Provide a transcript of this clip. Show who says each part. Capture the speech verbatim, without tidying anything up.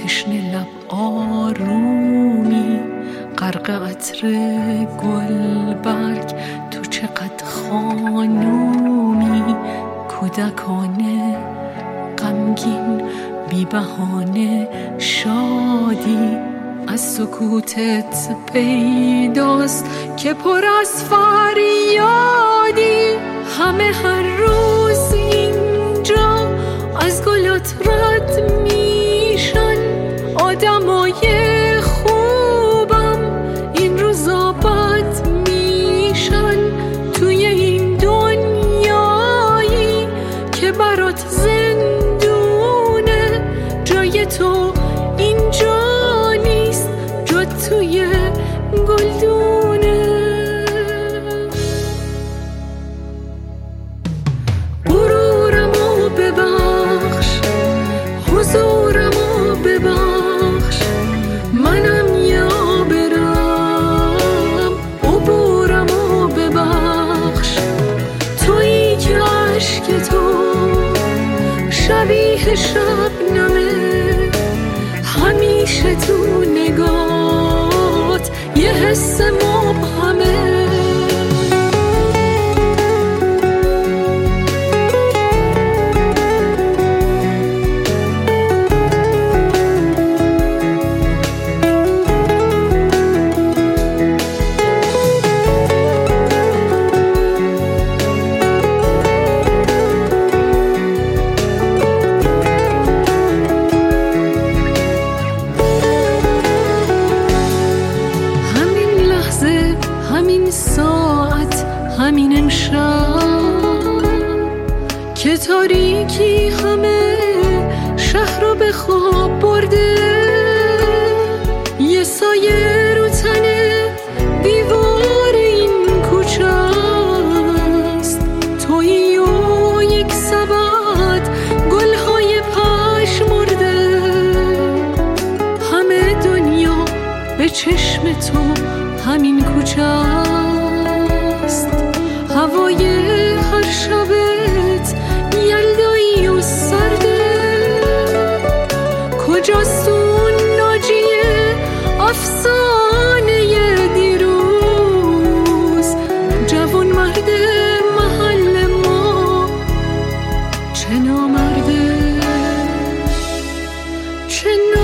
Speaker 1: تشنه لب آرومی، غرق عطر گل برگ، تو چقدر خانومی. کودکانه غمگین، بی بهانه شادی، از سکوتت پیداست که پر از فریادی. همه هر روز اینجا از گلات رد میشن، آدمای خوبم این روزا بد میشن. توی این دنیایی که برات زندونه، جای تو اینجا نیست، جا توی گلدونه. غرورمو ببخش، حضورمو ببخش، منم یه آبرم. عبورمو ببخش، تویی که عشق تو شبیه شبنمه، همیشه تو نگات یه حس مبهمه. همین ساعت، همین امشب که تاریکی همه شهر رو به خواب برده، یه سایه رو تنه دیوار این کوچه است. تویی و یک سبد گلهای پژمرده، همه دنیا به چشم تو همین کوچه است. هوای هر شبت یلدایی و سرده، کجاست اون ناجیه افسانه دیروز؟ جوان مرد محل ما چه نامرده، چه